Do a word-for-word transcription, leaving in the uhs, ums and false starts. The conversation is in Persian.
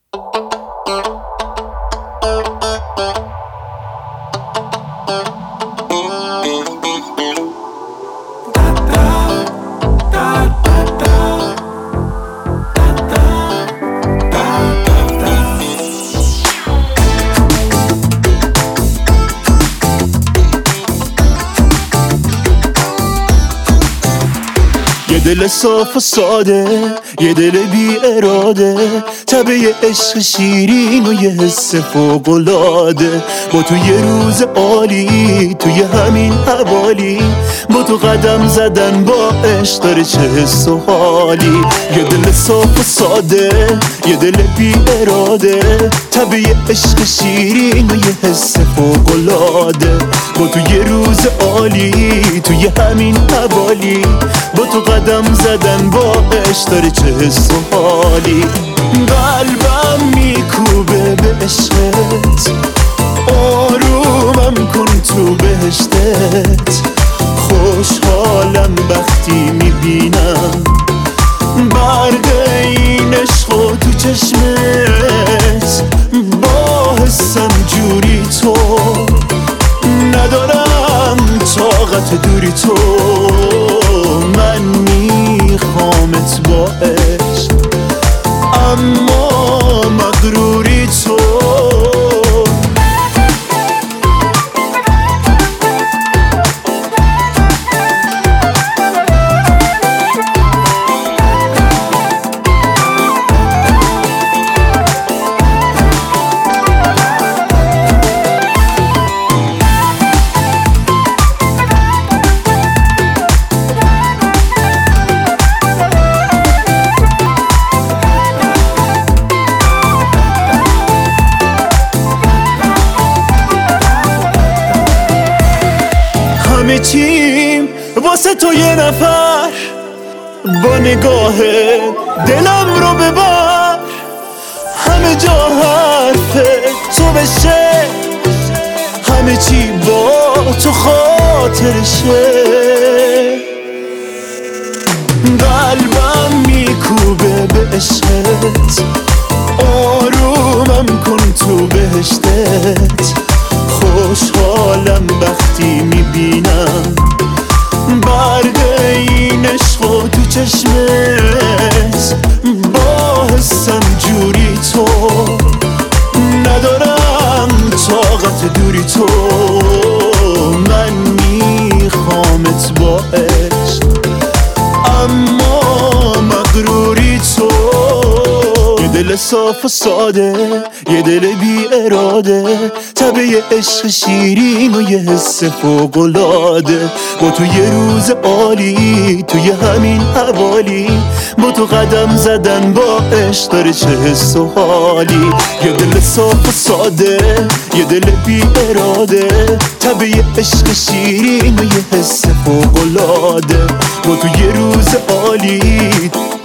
یه دل صاف و ساده، یه دل بی اراده، طبع عشق شیرین و یه حس فوق‌العاده. با تو یه روز عالی، توی همین حوالی، با تو قدم زدن با عشق داره چه حس و حالی. یه دل صاف و ساده، یه دل بی اراده، طبع عشق شیرین و یه حس فوق‌العاده. با تو یه روز عالی، توی همین حوالی، با تو قدم زدن با عشق داره چه حس و حالی. قلبم میکوبه به عشقت، آرومم کن تو بهشتت. خوشحالم وقتی میبینم برق این عشق و تو چشمت. با حسم جوری تو ندارم طاقت دوری تو. من میخوامت با عشق اما مغروری تو. همه چیم واسه تو یه نفر، با نگاه دلم رو ببر. همه جا حرف تو بشه، همه چی با تو خاطرشه. قلبم میکوبه به عشقت، آرومم کن تو بهشتت. خوشحالم وقتی میبینم برق این عشق و تو چشمت. با حسم جوری تو ندارم طاقت دوری تو. من میخوامت با عشق اما مغروری تو. یه دل صاف و ساده، یه دل بی اراده، طبع عشق شیرین و یه حس فوق‌العاده. با تو یه روز عالی، توی همین حوالی، با تو قدم زدن با عشق داره چه حس و حالی. یه دل صاف و ساده، یه دل بی اراده، طبع عشق شیرین و یه حس فوق‌العاده. با تو یه روز عالی